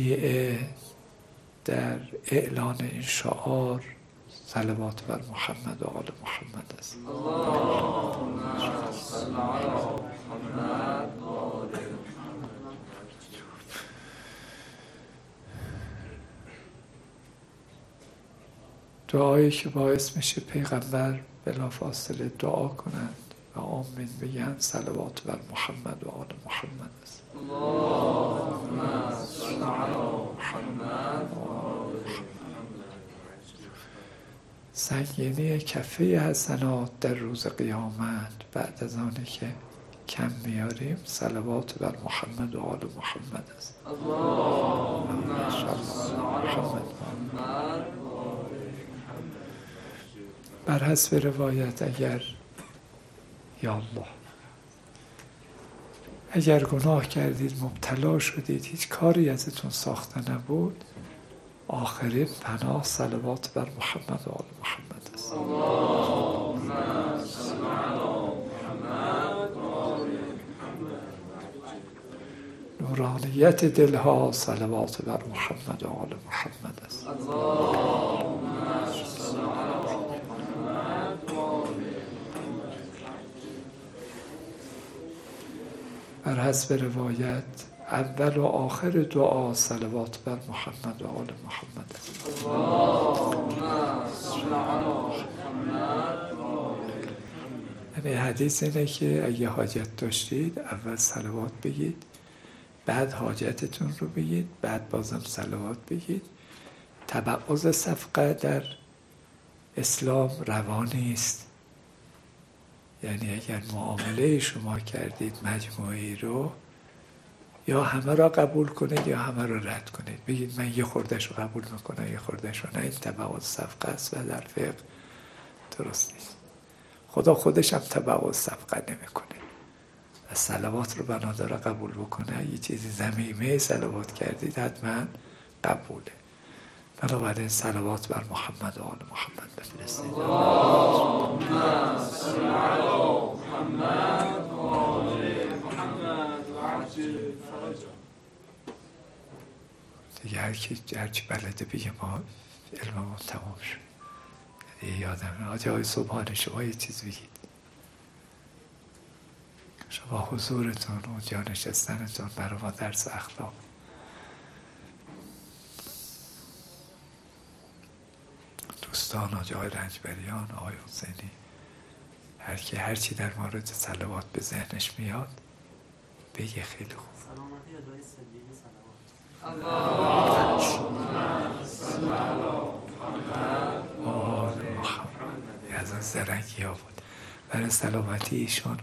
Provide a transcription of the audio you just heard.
در اعلان این شعار صلوات بر محمد و آل محمد است. اللهم صل علی محمد و آل محمد. دعایی که باعث میشه پیغمبر بلافاصله دعا کنند و آمین بگن صلوات بر محمد و آل محمد است. اللهم صل علی محمد و آل محمد. سنگینی کفه حسنات در روز قیامت بعد از آنی که کم میاریم صلوات بر محمد و آل محمد است. اللهم صل علی محمد و آل محمد. بر حسب روایت اگر گناه کردید مبتلا شدید هیچ کاری ازتون ساخته نبود آخرین پناه صلوات بر محمد و آل محمد است. اللهم صل علی محمد و آل محمد. نورانیت دلها صلوات بر محمد و آل محمد است. اللهم صل علی محمد و آل محمد. بر حسب روایت اول و آخر دعا صلوات بر محمد و آل محمد است. اللهم صل علی محمد و آل محمد. یعنی حدیث اینه که اگه حاجت داشتید اول صلوات بگید، بعد حاجتتون رو بگید، بعد بازم صلوات بگید. تبعض صفقه در اسلام روا نیست. یعنی اگر معامله شما کردید مجموعی رو یا همه را قبول کنید یا همه را رد کنید. بگید من یه خوردش رو قبول میکنم یه خوردش رو نه. این تبعض صفقه است و در فقه درست نیست. خدا خودش هم تبعض صفقه نمیکنه و صلوات رو بنا داره قبول بکنه. یه چیزی ضمیمه صلوات کردید حتما قبوله. بنابراین صلوات بر محمد و آل محمد بفرستید. اللهم صل علی محمد و آل محمد و عجل فرجهم. دیگه هرچی بلده بگه ما علممون تمام شد. یادم آجه های صبحانه شما یه چیز بگید. شما حضورتون و جا نشستنتون برای ما درس اخلاق. دوستان آقای رنجبریان آقای حسینی هر چی در مورد صلوات به ذهنش میاد بگه. خیلی خوب. سلامتی ادای سجیدی صلوات. اللهم صل علی محمد و آل محمد. از اون زرنگی ها بود برای سلامتی ایشون